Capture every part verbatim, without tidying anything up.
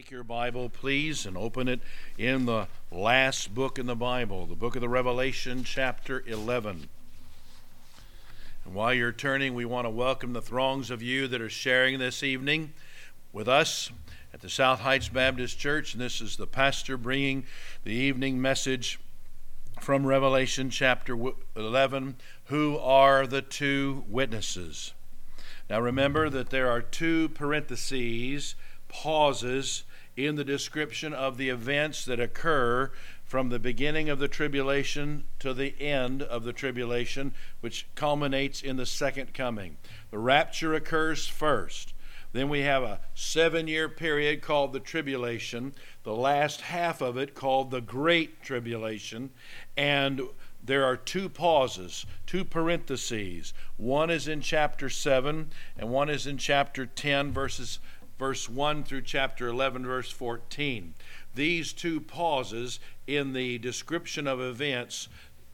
Take your Bible, please, and open it in the last book in the Bible, the book of the Revelation, chapter eleven. And while you're turning, we want to welcome the throngs of you that are sharing this evening with us at the South Heights Baptist Church. And this is the pastor bringing the evening message from Revelation chapter eleven. Who are the two witnesses? Now remember that there are two parentheses, pauses, in the description of the events that occur from the beginning of the tribulation to the end of the tribulation, which culminates in the second coming. The rapture occurs first. Then we have a seven-year period called the tribulation, the last half of it called the Great Tribulation, and there are two pauses, two parentheses. One is in chapter seven, and one is in chapter ten, verses verse one through chapter eleven, verse fourteen. These two pauses in the description of events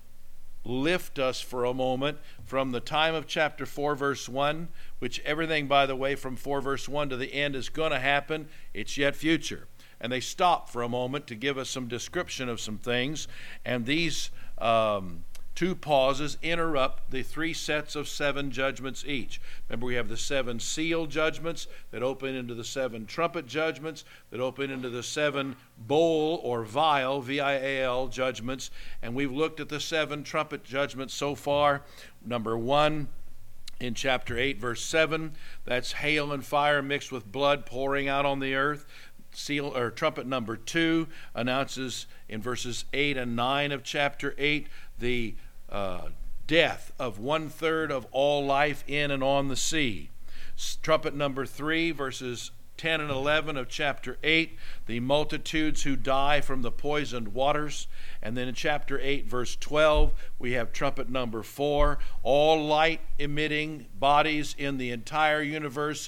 lift us for a moment from the time of chapter four, verse one, which everything, by the way, from four, verse one to the end is going to happen. It's yet future. And they stop for a moment to give us some description of some things, and these um, two pauses interrupt the three sets of seven judgments each. Remember, we have the seven seal judgments that open into the seven trumpet judgments that open into the seven bowl or vial, V I A L, judgments, and we've looked at the seven trumpet judgments so far. Number one, in chapter eight, verse seven, that's hail and fire mixed with blood pouring out on the earth. Seal or trumpet number two announces in verses eight and nine of chapter eight the uh, death of one third of all life in and on the sea. Trumpet number three, verses ten and eleven of chapter eight, the multitudes who die from the poisoned waters. And then in chapter eight, verse twelve, we have trumpet number four, all light emitting bodies in the entire universe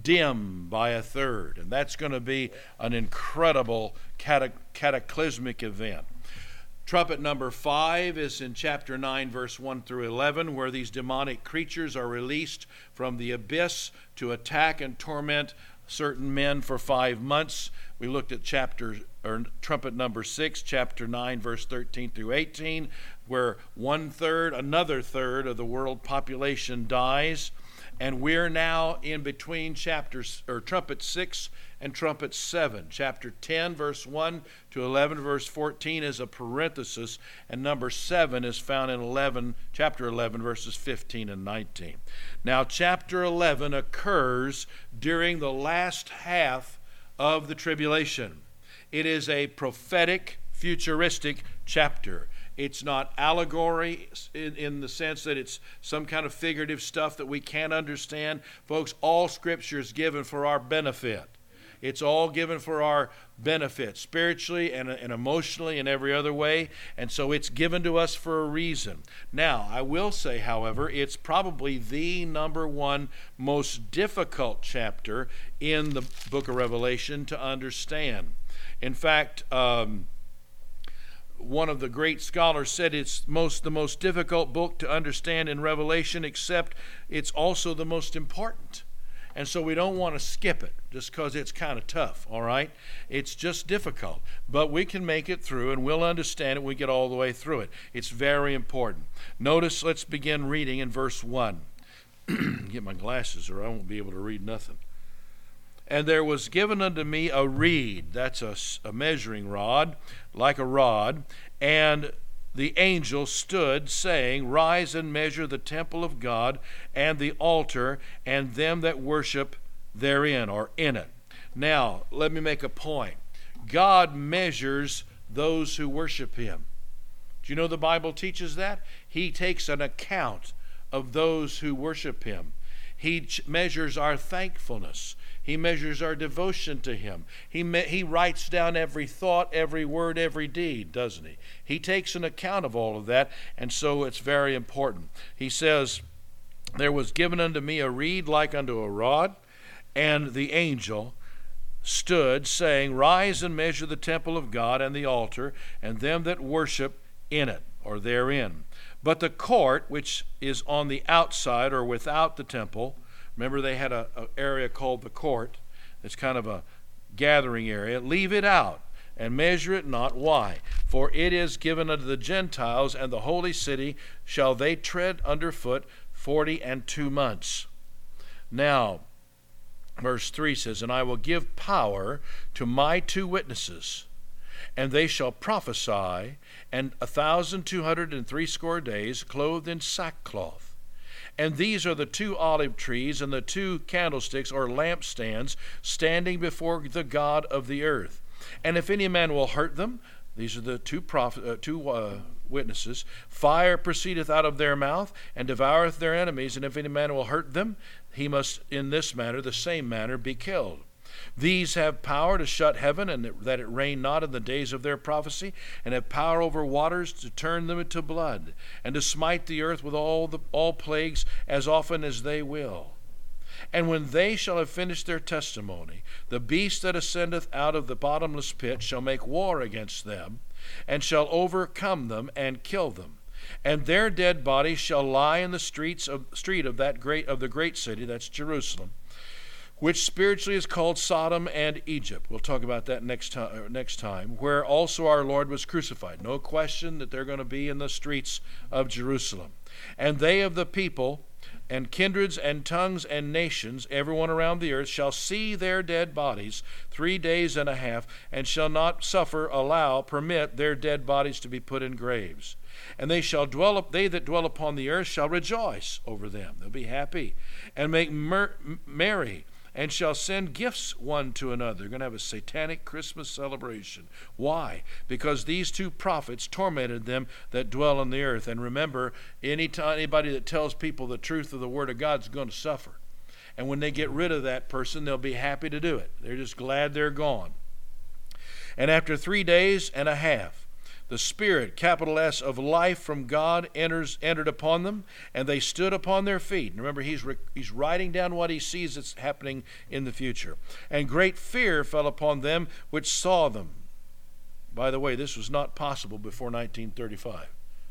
dim by a third. And that's going to be an incredible cataclysmic event. Trumpet number five is in chapter nine, verse one through eleven, where these demonic creatures are released from the abyss to attack and torment certain men for five months. We looked at chapter or trumpet number six, chapter nine, verse thirteen through eighteen, where one third, another third of the world population dies. And we're now in between chapters or trumpet six and trumpet seven. Chapter ten, verse one to eleven, verse fourteen is a parenthesis, and number seven is found in eleven, chapter eleven, verses fifteen and nineteen. Now, chapter eleven occurs during the last half of the tribulation. It is a prophetic, futuristic chapter. It's not allegory in, in the sense that it's some kind of figurative stuff that we can't understand. Folks, all Scripture is given for our benefit. It's all given for our benefit, spiritually and, and emotionally and every other way. And so it's given to us for a reason. Now, I will say, however, it's probably the number one most difficult chapter in the book of Revelation to understand. In fact, um, one of the great scholars said it's most the most difficult book to understand in Revelation, except it's also the most important. And so we don't want to skip it just because it's kind of tough, all right? It's just difficult. But we can make it through, and we'll understand it when we get all the way through it. It's very important. Notice, let's begin reading in verse one. Get my glasses or I won't be able to read nothing. And there was given unto me a reed, that's a, a measuring rod, like a rod, and the angel stood, saying, Rise and measure the temple of God, and the altar, and them that worship therein, or in it. Now, let me make a point. God measures those who worship Him. Do you know the Bible teaches that? He takes an account of those who worship Him. He ch- measures our thankfulness. He measures our devotion to Him. He me- he writes down every thought, every word, every deed, doesn't He? He takes an account of all of that, and so it's very important. He says, There was given unto me a reed like unto a rod, and the angel stood, saying, Rise and measure the temple of God and the altar, and them that worship in it, or therein. But the court, which is on the outside or without the temple, remember they had a, a area called the court. It's kind of a gathering area, leave it out, and measure it not. Why? For it is given unto the Gentiles, and the holy city shall they tread underfoot forty and two months. Now, verse three says, And I will give power to my two witnesses, and they shall prophesy, and a thousand two hundred and threescore days, clothed in sackcloth. And these are the two olive trees and the two candlesticks or lampstands standing before the God of the earth. And if any man will hurt them, these are the two prophet, uh, two uh, witnesses, fire proceedeth out of their mouth and devoureth their enemies. And if any man will hurt them, he must in this manner, the same manner, be killed. These have power to shut heaven, and that it rain not in the days of their prophecy, and have power over waters to turn them into blood, and to smite the earth with all the all plagues as often as they will. And when they shall have finished their testimony, the beast that ascendeth out of the bottomless pit shall make war against them, and shall overcome them and kill them. And their dead bodies shall lie in the streets of street of that great of the great city, that's Jerusalem, which spiritually is called Sodom and Egypt. We'll talk about that next time, next time, where also our Lord was crucified. No question that they're going to be in the streets of Jerusalem. And they of the people and kindreds and tongues and nations, everyone around the earth, shall see their dead bodies three days and a half, and shall not suffer, allow, permit their dead bodies to be put in graves. And they shall dwell up, they that dwell upon the earth shall rejoice over them. They'll be happy and make mer- merry, and shall send gifts one to another. They're going to have a satanic Christmas celebration. Why? Because these two prophets tormented them that dwell on the earth. And remember, any time, anybody that tells people the truth of the Word of God is going to suffer. And when they get rid of that person, they'll be happy to do it. They're just glad they're gone. And after three days and a half, the Spirit, capital S, of life from God enters entered upon them, and they stood upon their feet. And remember, he's, re, he's writing down what he sees that's happening in the future. And great fear fell upon them which saw them. By the way, this was not possible before nineteen thirty-five.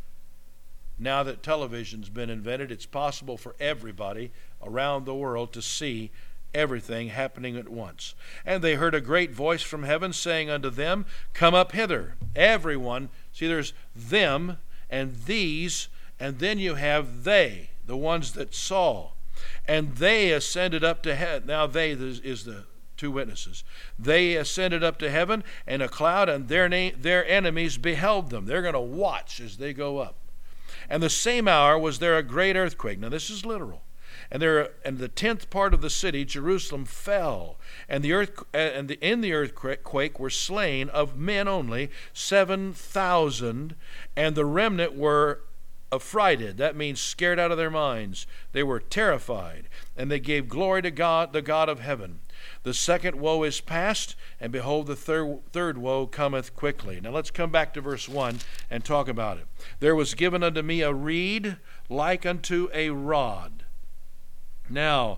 Now that television's been invented, it's possible for everybody around the world to see everything happening at once. And they heard a great voice from heaven saying unto them, Come up hither. Everyone, see, there's them and these, and then you have they, the ones that saw. And they ascended up to heaven. Now they is the two witnesses. They ascended up to heaven in a cloud, and their name, their enemies beheld them. They're going to watch as they go up. And the same hour was there a great earthquake. Now this is literal. And there, and the tenth part of the city, Jerusalem, fell, and the earth, and the, in the earthquake were slain of men only seven thousand, and the remnant were affrighted. That means scared out of their minds. They were terrified, and they gave glory to God, the God of heaven. The second woe is past, and behold, the third, third woe cometh quickly. Now let's come back to verse one and talk about it. There was given unto me a reed like unto a rod. Now,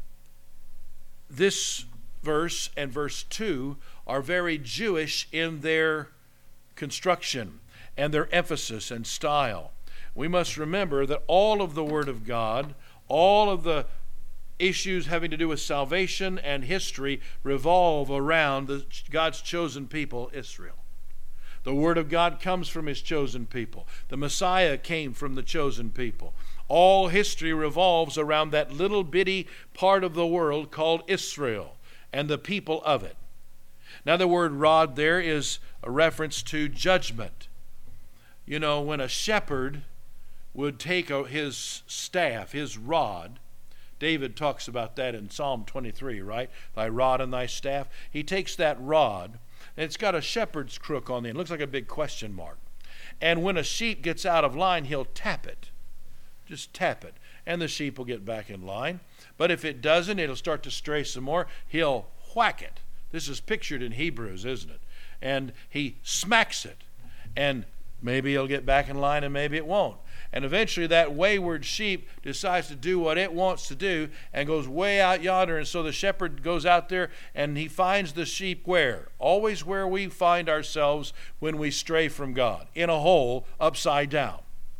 this verse and verse two are very Jewish in their construction and their emphasis and style. We must remember that all of the Word of God, all of the issues having to do with salvation and history revolve around the, God's chosen people, Israel. The Word of God comes from His chosen people. The Messiah came from the chosen people. All history revolves around that little bitty part of the world called Israel and the people of it. Now the word rod there is a reference to judgment. You know, when a shepherd would take a, his staff, his rod, David talks about that in Psalm twenty-three, right? Thy rod and thy staff. He takes that rod, and it's got a shepherd's crook on the end. It looks like a big question mark. And when a sheep gets out of line, he'll tap it. Just tap it, and the sheep will get back in line. But if it doesn't, it'll start to stray some more. He'll whack it. This is pictured in Hebrews, isn't it? And he smacks it, and maybe it'll get back in line, and maybe it won't. And eventually that wayward sheep decides to do what it wants to do and goes way out yonder. And so the shepherd goes out there, and he finds the sheep where? Always where we find ourselves when we stray from God, in a hole upside down.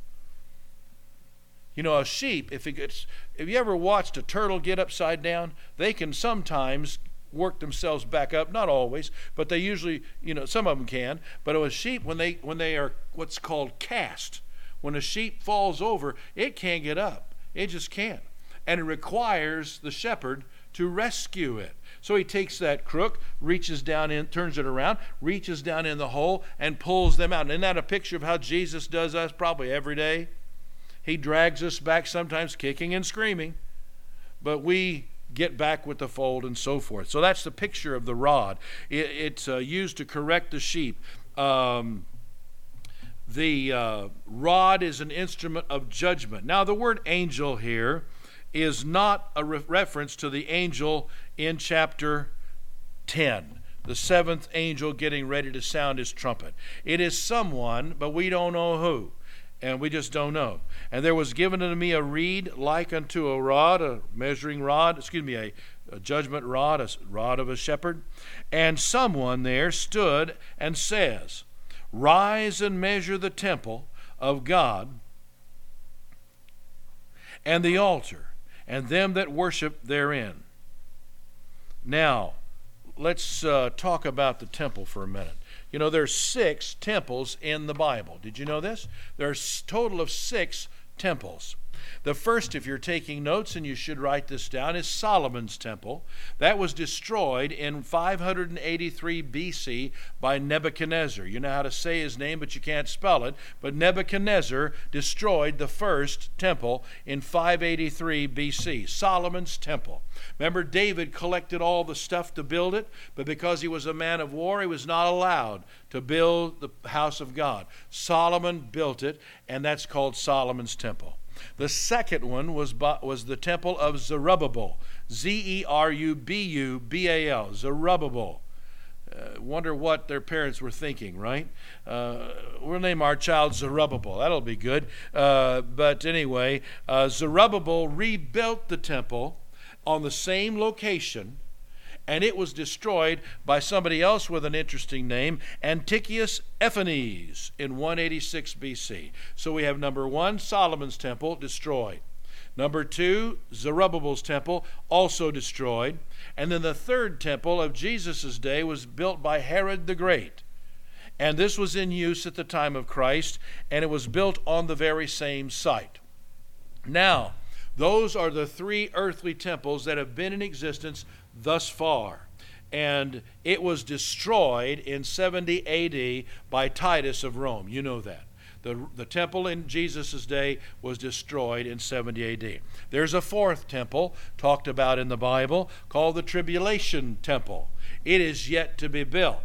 You know, a sheep, if it gets, if you ever watched a turtle get upside down, they can sometimes work themselves back up. Not always, but they usually, you know, some of them can. But with sheep, when they when they are what's called cast, when a sheep falls over, it can't get up. It just can't. And it requires the shepherd to rescue it. So he takes that crook, reaches down in, turns it around, reaches down in the hole, and pulls them out. And isn't that a picture of how Jesus does us probably every day? He drags us back, sometimes kicking and screaming, but we get back with the fold and so forth. So that's the picture of the rod. It, it's uh, used to correct the sheep. Um, the uh, rod is an instrument of judgment. Now the word angel here is not a re- reference to the angel in chapter ten, the seventh angel getting ready to sound his trumpet. It is someone, but we don't know who, and we just don't know. And there was given unto me a reed like unto a rod, a measuring rod, excuse me, a, a judgment rod, a rod of a shepherd. And someone there stood and says, Rise and measure the temple of God and the altar, and them that worship therein. Now, let's uh, talk about the temple for a minute. You know, there's six temples in the Bible. Did you know this? There's a total of six temples. The first, if you're taking notes, and you should write this down, is Solomon's temple. That was destroyed in five hundred eighty-three B C by Nebuchadnezzar. You know how to say his name, but you can't spell it. But Nebuchadnezzar destroyed the first temple in five eighty-three B C, Solomon's temple. Remember, David collected all the stuff to build it, but because he was a man of war, he was not allowed to build the house of God. Solomon built it, and that's called Solomon's temple. The second one was, was the temple of Zerubbabel, Z E R U B U B A L, Zerubbabel. Uh, wonder what their parents were thinking, right? Uh, we'll name our child Zerubbabel. That'll be good. Uh, but anyway, uh, Zerubbabel rebuilt the temple on the same location, and it was destroyed by somebody else with an interesting name, Antiochus Epiphanes, in one eighty-six B C. So we have number one, Solomon's temple, destroyed. Number two, Zerubbabel's temple, also destroyed. And then the third temple of Jesus' day was built by Herod the Great. And this was in use at the time of Christ, and it was built on the very same site. Now, those are the three earthly temples that have been in existence thus far. And it was destroyed in seventy A D by Titus of Rome. You know that. The, the temple in Jesus' day was destroyed in seventy A D. There's a fourth temple talked about in the Bible called the Tribulation Temple. It is yet to be built.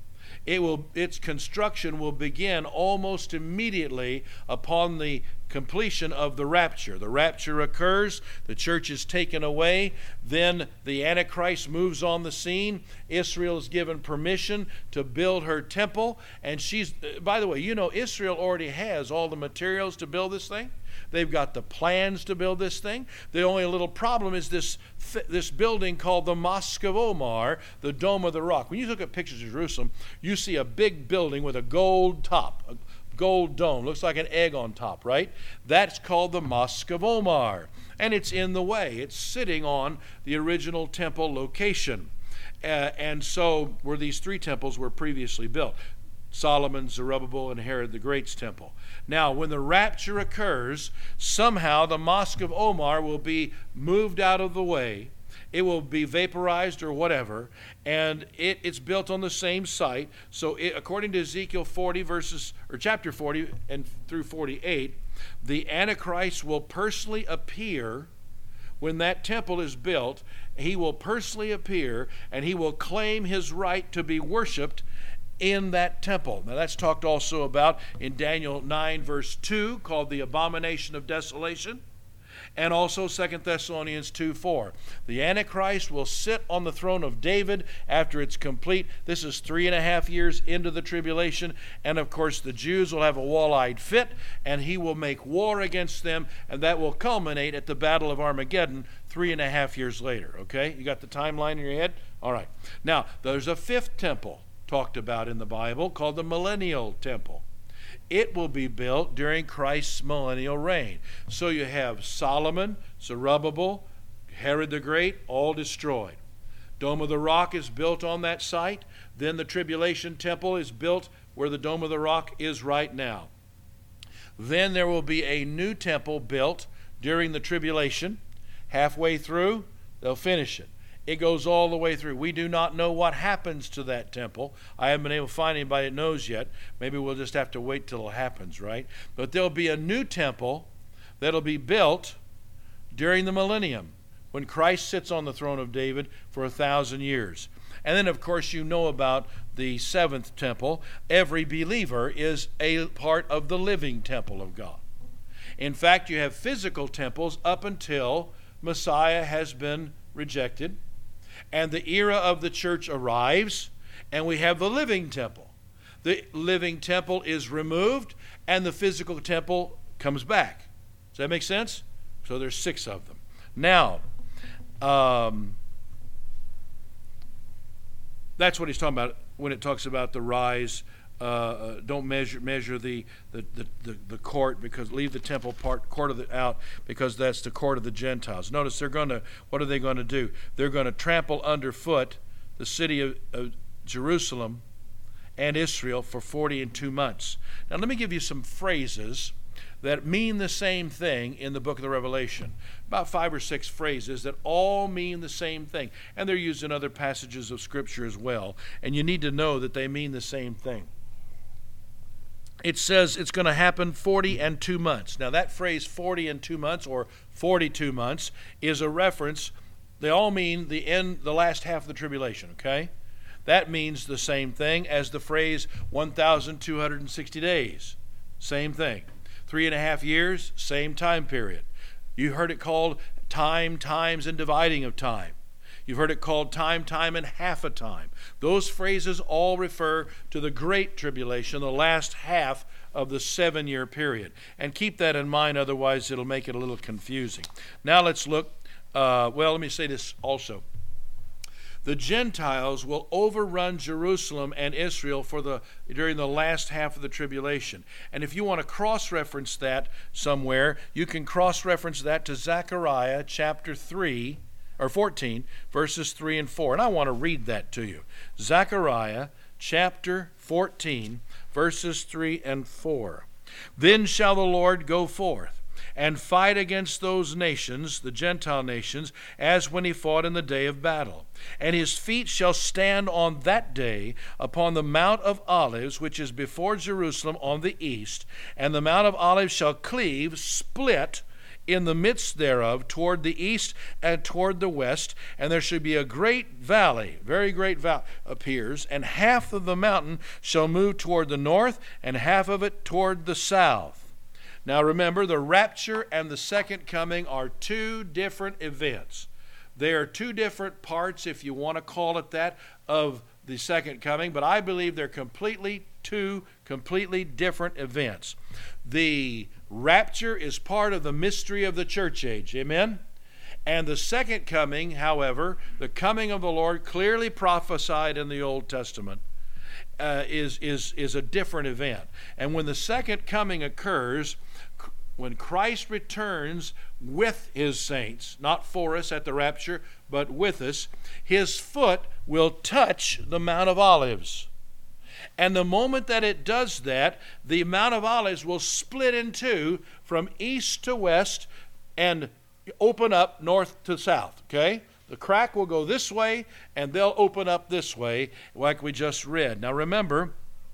It will, its construction will begin almost immediately upon the completion of the rapture. The rapture occurs, the church is taken away, then the Antichrist moves on the scene. Israel is given permission to build her temple, and she's, by the way, you know, Israel already has all the materials to build this thing. They've got the plans to build this thing. The only little problem is this this building called the Mosque of Omar, the Dome of the Rock. When you look at pictures of Jerusalem, you see a big building with a gold top, a gold dome. Looks like an egg on top, right? That's called the Mosque of Omar. And it's in the way. It's sitting on the original temple location. Uh, and so where these three temples were previously built. Solomon, Zerubbabel, and Herod the Great's temple. Now, when the rapture occurs, somehow the Mosque of Omar will be moved out of the way. It will be vaporized or whatever, and it, it's built on the same site. So, it, according to Ezekiel forty verses or chapter forty and through forty-eight, the Antichrist will personally appear when that temple is built. He will personally appear, and he will claim his right to be worshipped in that temple. Now that's talked also about in Daniel nine verse two, called the abomination of desolation, and also Second Thessalonians two four. The Antichrist will sit on the throne of David after it's complete. This is three and a half years into the tribulation, and of course the Jews will have a wall-eyed fit, and he will make war against them, and that will culminate at the Battle of Armageddon three and a half years later. Okay, you got the timeline in your head? All right. Now there's a fifth temple talked about in the Bible called the Millennial Temple. It will be built during Christ's millennial reign. So you have Solomon, Zerubbabel, Herod the Great, all destroyed. Dome of the Rock is built on that site. Then the tribulation temple is built where the Dome of the Rock is right now. Then there will be a new temple built during the tribulation. Halfway through, they'll finish it. It goes all the way through. We do not know what happens to that temple. I haven't been able to find anybody that knows yet. Maybe we'll just have to wait till it happens, right? But there'll be a new temple that'll be built during the millennium, when Christ sits on the throne of David for a thousand years. And then, of course, you know about the seventh temple. Every believer is a part of the living temple of God. In fact, you have physical temples up until Messiah has been rejected, and the era of the church arrives, and we have the living temple. The living temple is removed, and the physical temple comes back. Does that make sense? So there's six of them. Now, Um, that's what he's talking about when it talks about the rise. Uh, uh, don't measure measure the the, the, the the court, because leave the temple part court of the out, because that's the court of the Gentiles. Notice they're going to, what are they going to do? They're going to trample underfoot the city of, of Jerusalem and Israel for forty and two months. Now let me give you some phrases that mean the same thing in the book of the Revelation. About five or six phrases that all mean the same thing. And they're used in other passages of Scripture as well. And you need to know that they mean the same thing. It says it's going to happen forty and two months. Now that phrase forty and two months or forty-two months is a reference. They all mean the end, the last half of the tribulation, okay? That means the same thing as the phrase one thousand two hundred sixty days. Same thing. Three and a half years, same time period. You heard it called time, times, and dividing of time. You've heard it called time, time, and half a time. Those phrases all refer to the Great Tribulation, the last half of the seven-year period. And keep that in mind, otherwise it'll make it a little confusing. Now let's look, uh, well, let me say this also. The Gentiles will overrun Jerusalem and Israel for the during the last half of the tribulation. And if you want to cross-reference that somewhere, you can cross-reference that to Zechariah chapter three, or fourteen, verses three and four. And I want to read that to you. Zechariah chapter fourteen, verses three and four. Then shall the Lord go forth and fight against those nations, the Gentile nations, as when he fought in the day of battle. And his feet shall stand on that day upon the Mount of Olives, which is before Jerusalem on the east. And the Mount of Olives shall cleave, split, in the midst thereof, toward the east and toward the west. And there shall be a great valley, very great valley appears, and half of the mountain shall move toward the north, and half of it toward the south. Now remember, the rapture and the second coming are two different events. They are two different parts, if you want to call it that, of the second coming, but I believe they're completely two completely different events. The rapture is part of the mystery of the church age, amen? And the second coming, however, the coming of the Lord clearly prophesied in the Old Testament, uh, is, is, is a different event. And when the second coming occurs, when Christ returns with his saints, not for us at the rapture, but with us, his foot will touch the Mount of Olives. And the moment that it does that, the Mount of Olives will split in two from east to west and open up north to south, okay? The crack will go this way, and they'll open up this way, like we just read. Now remember,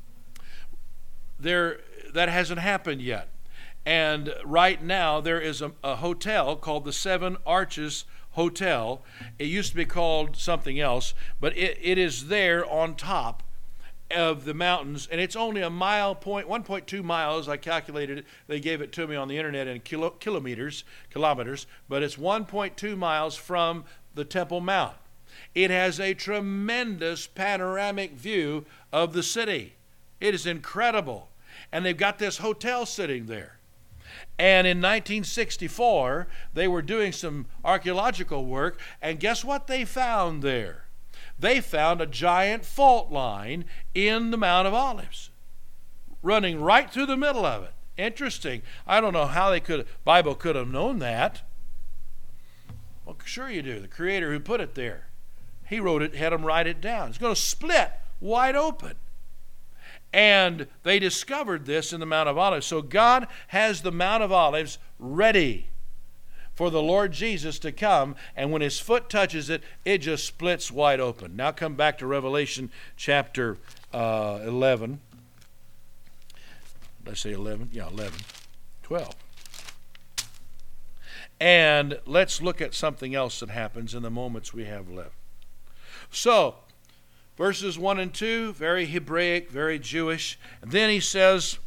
there that hasn't happened yet. And right now there is a, a hotel called the Seven Arches Hotel. It used to be called something else, but it, it is there on top of the mountains, and it's only a mile point, one point two miles. I calculated it. They gave it to me on the internet in kilo, kilometers, kilometers, but it's one point two miles from the Temple Mount. It has a tremendous panoramic view of the city. It is incredible. And they've got this hotel sitting there. And in nineteen sixty-four, they were doing some archaeological work, and guess what they found there? They found a giant fault line in the Mount of Olives, running right through the middle of it. Interesting. I don't know how they could, Bible could have known that. Well, sure you do. The Creator who put it there He wrote it, had them write it down. It's going to split wide open. And they discovered this in the Mount of Olives. So God has the Mount of Olives ready for the Lord Jesus to come, and when his foot touches it, it just splits wide open. Now come back to Revelation chapter uh, eleven. Did I say eleven? Yeah, eleven. twelve. And let's look at something else that happens in the moments we have left. So, verses one and two, very Hebraic, very Jewish. And then he says,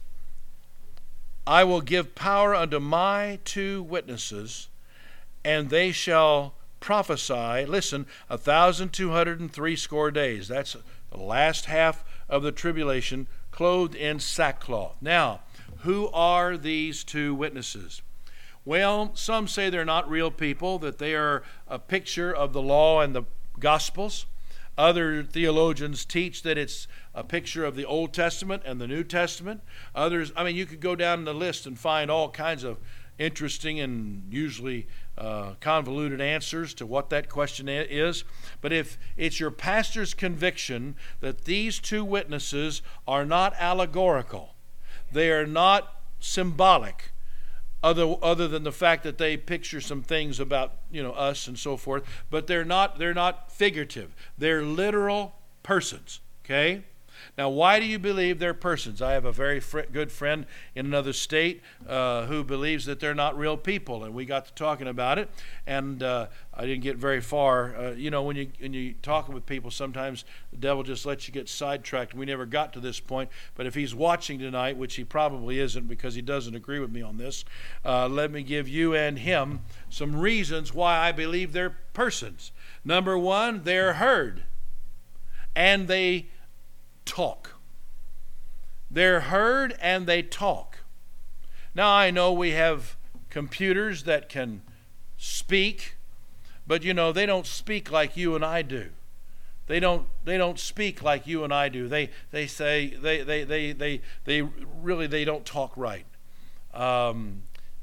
I will give power unto my two witnesses, and they shall prophesy, listen, a thousand two hundred and three score days. That's the last half of the tribulation, clothed in sackcloth. Now, who are these two witnesses? Well, some say they're not real people, that they are a picture of the law and the Gospels. Other theologians teach that it's a picture of the Old Testament and the New Testament. Others, I mean, you could go down the list and find all kinds of interesting and usually uh, convoluted answers to what that question is. But if it's your pastor's conviction that these two witnesses are not allegorical, they are not symbolic, other other than the fact that they picture some things about, you know, us and so forth, but they're not they're not figurative. They're literal persons. Okay? Now, why do you believe they're persons? I have a very fr- good friend in another state uh, who believes that they're not real people, and we got to talking about it, and uh, I didn't get very far. Uh, you know, when you when you talking with people, sometimes the devil just lets you get sidetracked. We never got to this point, but if he's watching tonight, which he probably isn't because he doesn't agree with me on this, uh, let me give you and him some reasons why I believe they're persons. Number one, they're heard, and they talk. They're heard and they talk. Now, I know we have computers that can speak, but you know, they don't speak like you and I do. They don't they don't speak like you and I do. They they say they they they they, they really they don't talk right. Um,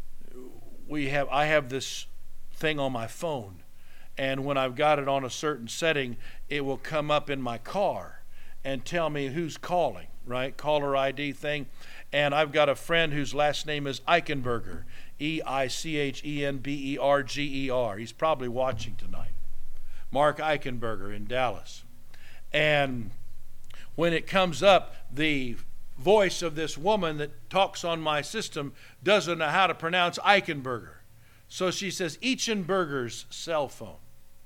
we have I have this thing on my phone, and when I've got it on a certain setting, it will come up in my car and tell me who's calling, right? Caller I D thing. And I've got a friend whose last name is Eichenberger, E I C H E N B E R G E R. He's probably watching tonight. Mark Eichenberger in Dallas. And when it comes up, the voice of this woman that talks on my system doesn't know how to pronounce Eichenberger. So she says, Eichenberger's cell phone.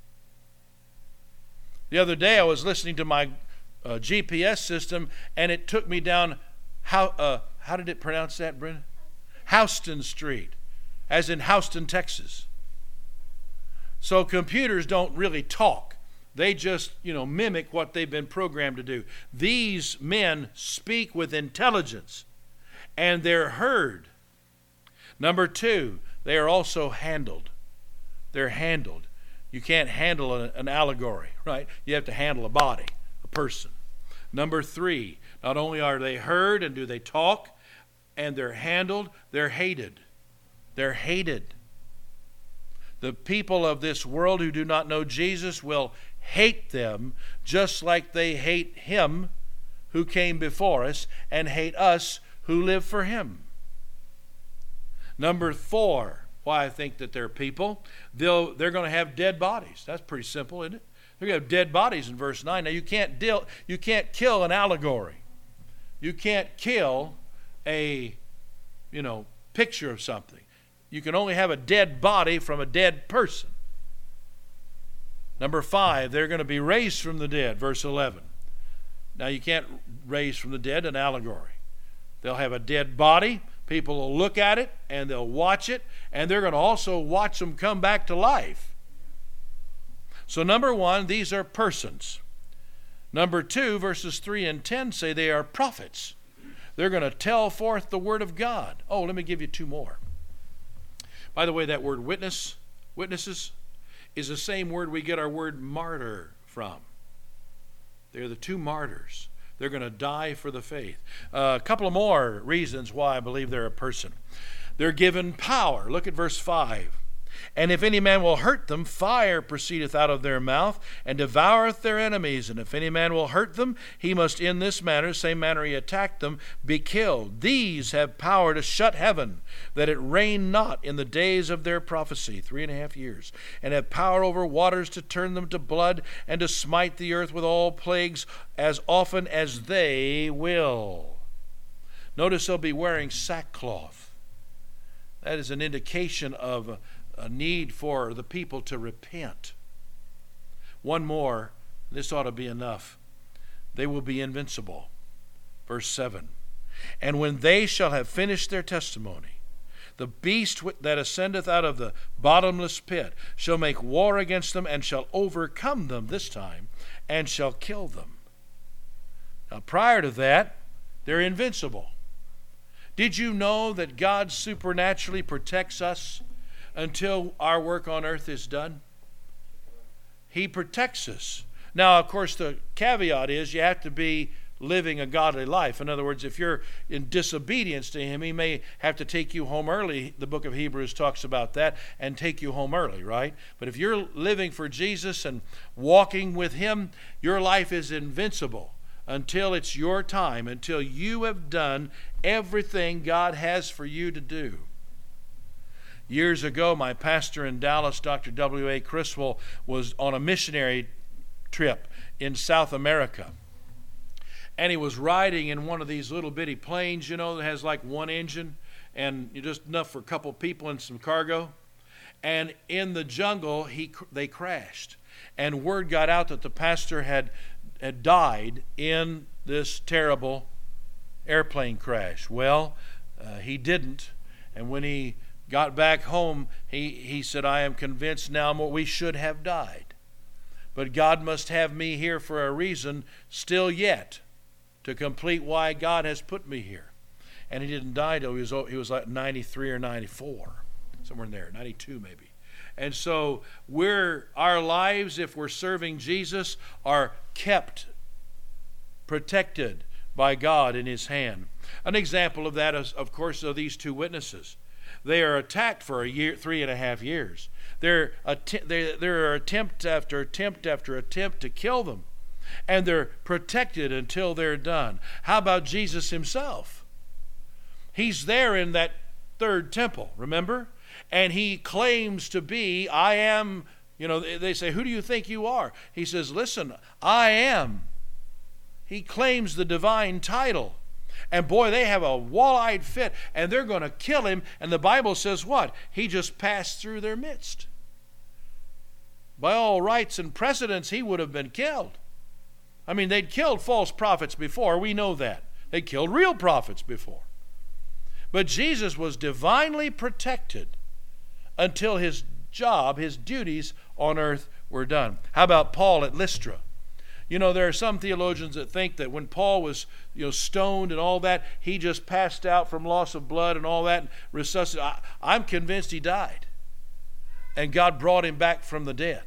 The other day I was listening to my Uh, G P S system, and it took me down how uh, how did it pronounce that, Brenda? Houston Street, as in Houston, Texas. So computers don't really talk. They just, you know, mimic what they've been programmed to do. These men speak with intelligence, and they're heard. Number two, they are also handled. They're handled. You can't handle an, an allegory, right? You have to handle a body. Person. Number three, not only are they heard and do they talk and they're handled, they're hated. They're hated. The people of this world who do not know Jesus will hate them just like they hate him who came before us and hate us who live for him. Number four, why I think that they're people, they'll, they're going to have dead bodies. That's pretty simple, isn't it? We have dead bodies in verse nine. Now you can't deal, you can't kill an allegory. You can't kill a, you know, picture of something. You can only have a dead body from a dead person. Number five, they're going to be raised from the dead, verse eleven. Now you can't raise from the dead an allegory. They'll have a dead body. People will look at it and they'll watch it, and they're going to also watch them come back to life. So number one, these are persons. Number two, verses three and ten say they are prophets. They're going to tell forth the word of God. Oh, let me give you two more. By the way, that word witness, witnesses, is the same word we get our word martyr from. They're the two martyrs. They're going to die for the faith. Uh, a couple of more reasons why I believe they're a person. They're given power. Look at verse five. And if any man will hurt them, fire proceedeth out of their mouth, and devoureth their enemies. And if any man will hurt them, he must in this manner, same manner he attacked them, be killed. These have power to shut heaven, that it rain not in the days of their prophecy, three and a half years, and have power over waters to turn them to blood, and to smite the earth with all plagues as often as they will. Notice they'll be wearing sackcloth. That is an indication of a, a need for the people to repent. One more, this ought to be enough. They will be invincible. Verse seven. And when they shall have finished their testimony, the beast that ascendeth out of the bottomless pit shall make war against them, and shall overcome them this time, and shall kill them. Now prior to that, they're invincible. Did you know that God supernaturally protects us until our work on earth is done? He protects us. Now, of course, the caveat is you have to be living a godly life. In other words, if you're in disobedience to Him, He may have to take you home early. The book of Hebrews talks about that, and take you home early, right? But if you're living for Jesus and walking with Him, your life is invincible until it's your time, until you have done everything God has for you to do. Years ago, my pastor in Dallas, Doctor W A Criswell, was on a missionary trip in South America. And he was riding in one of these little bitty planes, you know, that has like one engine and just enough for a couple people and some cargo. And in the jungle, he they crashed. And word got out that the pastor had had died in this terrible airplane crash. Well, uh, he didn't. And when he got back home, he, he said, I am convinced now more we should have died. But God must have me here for a reason still yet to complete why God has put me here. And he didn't die till he was, he was like ninety-three or ninety-four, somewhere in there, ninety-two maybe. And so we're, our lives, if we're serving Jesus, are kept, protected by God in His hand. An example of that is, of course, are these two witnesses. They are attacked for a year, three and a half years. There are attempt after attempt after attempt to kill them, and they're protected until they're done. How about Jesus Himself? He's there in that third temple, remember? And He claims to be, I am, you know, they say, who do you think you are? He says, listen, I am. He claims the divine title. And boy, they have a wall-eyed fit, and they're going to kill Him. And the Bible says what? He just passed through their midst. By all rights and precedents, He would have been killed. I mean, they'd killed false prophets before. We know that. They killed real prophets before. But Jesus was divinely protected until His job, His duties on earth were done. How about Paul at Lystra? You know, there are some theologians that think that when Paul was, you know, stoned and all that, he just passed out from loss of blood and all that and resuscitated. I, I'm convinced he died. And God brought him back from the dead.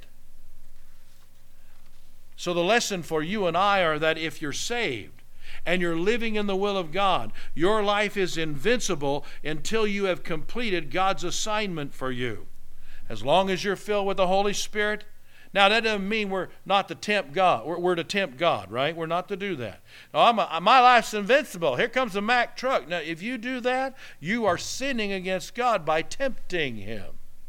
So the lesson for you and I are that if you're saved and you're living in the will of God, your life is invincible until you have completed God's assignment for you. As long as you're filled with the Holy Spirit. Now, that doesn't mean we're not to tempt God. We're, we're to tempt God, right? We're not to do that. No, I'm a, my life's invincible. Here comes a Mack truck. Now, if you do that, you are sinning against God by tempting Him.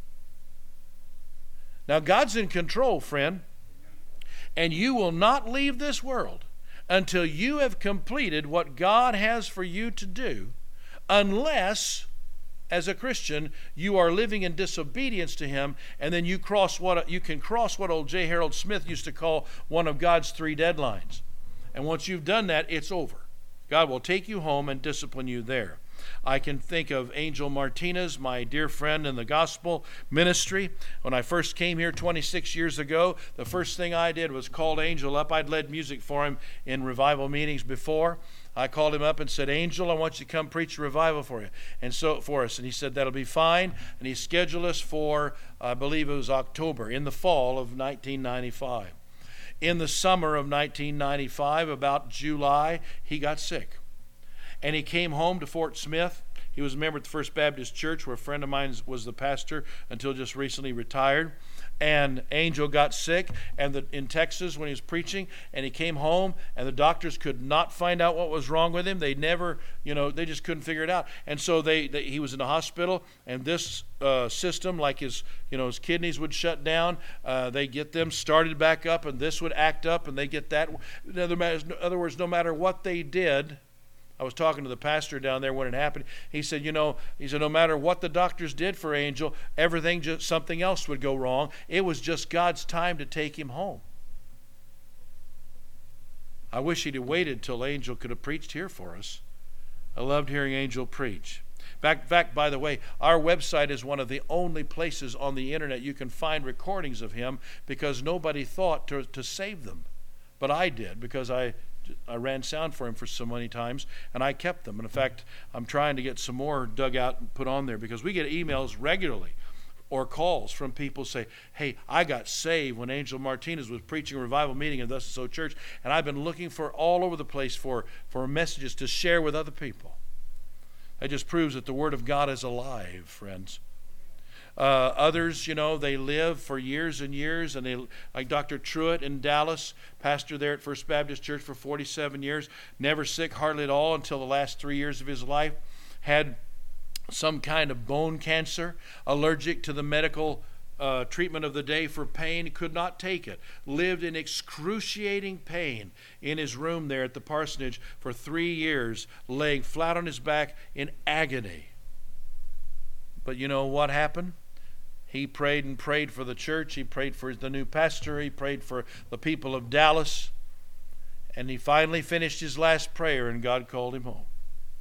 Now, God's in control, friend. And you will not leave this world until you have completed what God has for you to do, unless, as a Christian, you are living in disobedience to Him, and then you cross what you can cross what old J. Harold Smith used to call one of God's three deadlines. And once you've done that, it's over. God will take you home and discipline you there. I can think of Angel Martinez, my dear friend in the gospel ministry. When I first came here twenty-six years ago, the first thing I did was called Angel up. I'd led music for him in revival meetings before. I called him up and said, Angel, I want you to come preach a revival for you, and so for us. And he said, that'll be fine. And he scheduled us for, I believe it was October, in the fall of nineteen ninety-five. In the summer of nineteen ninety-five, about July, he got sick. And he came home to Fort Smith. He was a member at the First Baptist Church, where a friend of mine was the pastor until just recently retired. And Angel got sick and the, in Texas when he was preaching, and he came home, and the doctors could not find out what was wrong with him. They never, you know, they just couldn't figure it out. And so they, they he was in the hospital, and this uh, system, like his, you know, his kidneys would shut down. Uh, they get them started back up, and this would act up, and they get that. In other, in other words, no matter what they did, I was talking to the pastor down there when it happened. He said, you know, he said, no matter what the doctors did for Angel, everything, just something else would go wrong. It was just God's time to take him home. I wish he'd have waited till Angel could have preached here for us. I loved hearing Angel preach. Back, back, by the way, our website is one of the only places on the internet you can find recordings of him, because nobody thought to, to save them. But I did, because I I ran sound for him for so many times, and I kept them. And in fact, I'm trying to get some more dug out and put on there, because we get emails regularly or calls from people say, hey, I got saved when Angel Martinez was preaching a revival meeting at Thus and So Church, and I've been looking for all over the place for, for messages to share with other people. That just proves that the Word of God is alive, friends. Uh, others, you know, they live for years and years, and they, like Doctor Truitt in Dallas, pastor there at First Baptist Church for forty-seven years, never sick hardly at all until the last three years of his life, had some kind of bone cancer, allergic to the medical uh, treatment of the day for pain, could not take it, lived in excruciating pain in his room there at the parsonage for three years, laying flat on his back in agony. But you know what happened? He prayed and prayed for the church. He prayed for the new pastor. He prayed for the people of Dallas. And he finally finished his last prayer, and God called him home.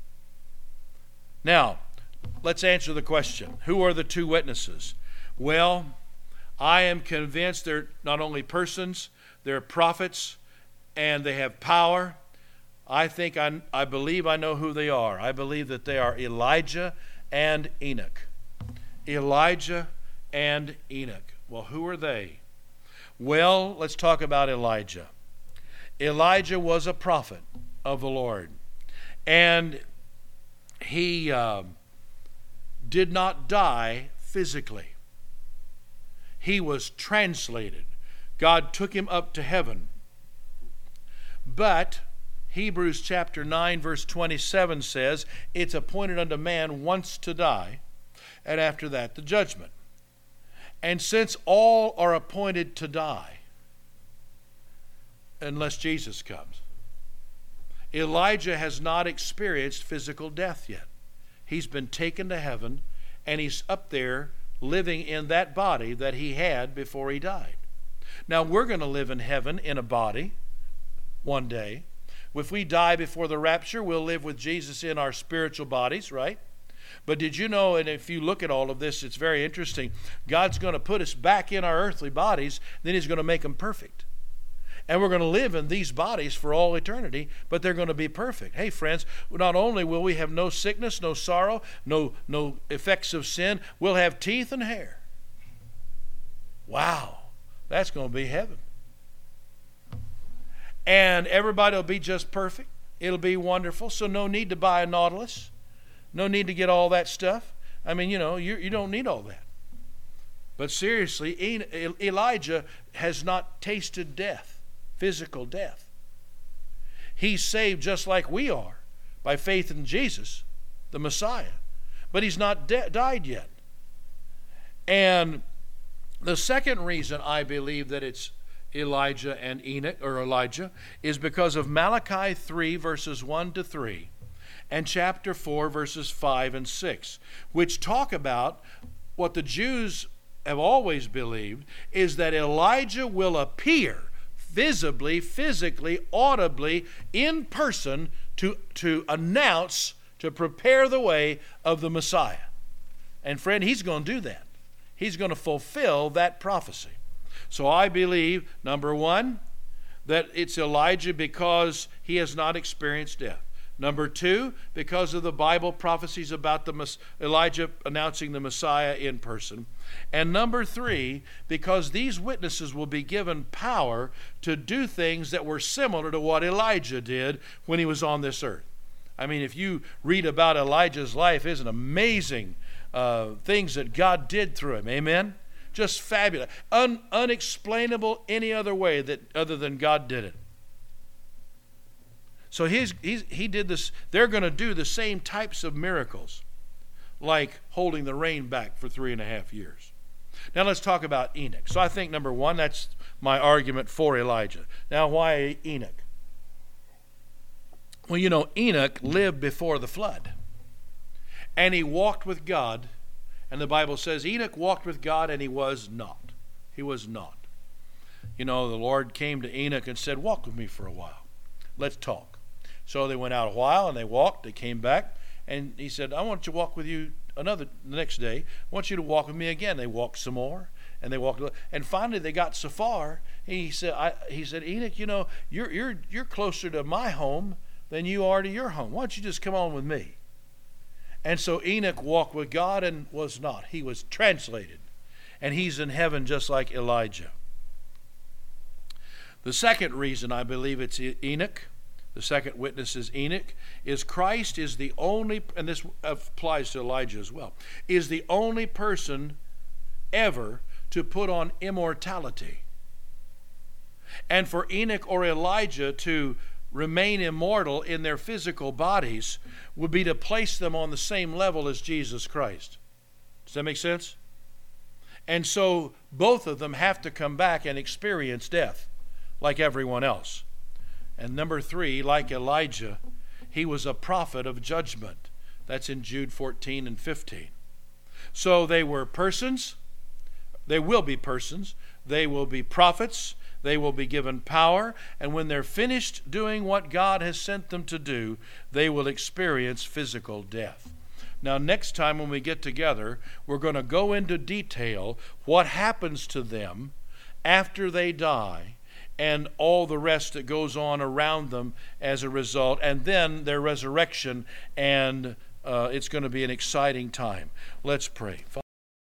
Now, let's answer the question. Who are the two witnesses? Well, I am convinced they're not only persons, they're prophets, and they have power. I think I, I believe I know who they are. I believe that they are Elijah and Enoch. Elijah and Enoch. Well, who are they? Well, let's talk about Elijah. Elijah was a prophet of the Lord, and he uh, did not die physically. He was translated. God took him up to heaven. But Hebrews chapter nine verse twenty-seven says, it's appointed unto man once to die, and after that the judgment. And since all are appointed to die, unless Jesus comes, Elijah has not experienced physical death yet. He's been taken to heaven, and he's up there living in that body that he had before he died. Now, we're going to live in heaven in a body one day. If we die before the rapture, we'll live with Jesus in our spiritual bodies, right? But did you know, and if you look at all of this, it's very interesting, God's going to put us back in our earthly bodies, then he's going to make them perfect. And we're going to live in these bodies for all eternity, but they're going to be perfect. Hey, friends, not only will we have no sickness, no sorrow, no, no effects of sin, we'll have teeth and hair. Wow, that's going to be heaven. And everybody will be just perfect. It'll be wonderful, so no need to buy a Nautilus. No need to get all that stuff. I mean, you know, you, you don't need all that. But seriously, Elijah has not tasted death, physical death. He's saved just like we are by faith in Jesus, the Messiah. But he's not de- died yet. And the second reason I believe that it's Elijah and Enoch, or Elijah, is because of Malachi three, verses one to three. And chapter four, verses five and six, which talk about what the Jews have always believed, is that Elijah will appear visibly, physically, audibly, in person to, to announce, to prepare the way of the Messiah. And friend, he's going to do that. He's going to fulfill that prophecy. So I believe, number one, that it's Elijah because he has not experienced death. Number two, because of the Bible prophecies about the Elijah announcing the Messiah in person. And number three, because these witnesses will be given power to do things that were similar to what Elijah did when he was on this earth. I mean, if you read about Elijah's life, it's an amazing uh, things that God did through him. Amen? Just fabulous. Un- unexplainable any other way that other than God did it. So he's, he's, he did this. They're going to do the same types of miracles, like holding the rain back for three and a half years. Now let's talk about Enoch. So I think, number one, that's my argument for Elijah. Now, why Enoch? Well, you know, Enoch lived before the flood, and he walked with God, and the Bible says Enoch walked with God, and he was not. He was not. You know, the Lord came to Enoch and said, walk with me for a while. Let's talk. So they went out a while, and they walked. They came back, and he said, I want to walk with you another the next day. I want you to walk with me again. They walked some more, and they walked, and finally they got so far. He said, I, he said, Enoch, you know, you're you're you're closer to my home than you are to your home. Why don't you just come on with me? And so Enoch walked with God and was not. He was translated, and he's in heaven just like Elijah. The second reason I believe it's Enoch, the second witness is Enoch, is Christ is the only, and this applies to Elijah as well, is the only person ever to put on immortality. And for Enoch or Elijah to remain immortal in their physical bodies would be to place them on the same level as Jesus Christ. Does that make sense? And so both of them have to come back and experience death like everyone else. And number three, like Elijah, he was a prophet of judgment. That's in Jude fourteen and fifteen. So they were persons. They will be persons. They will be prophets. They will be given power. And when they're finished doing what God has sent them to do, they will experience physical death. Now, next time when we get together, we're going to go into detail what happens to them after they die, and all the rest that goes on around them as a result, and then their resurrection, and uh, it's going to be an exciting time. Let's pray. Father,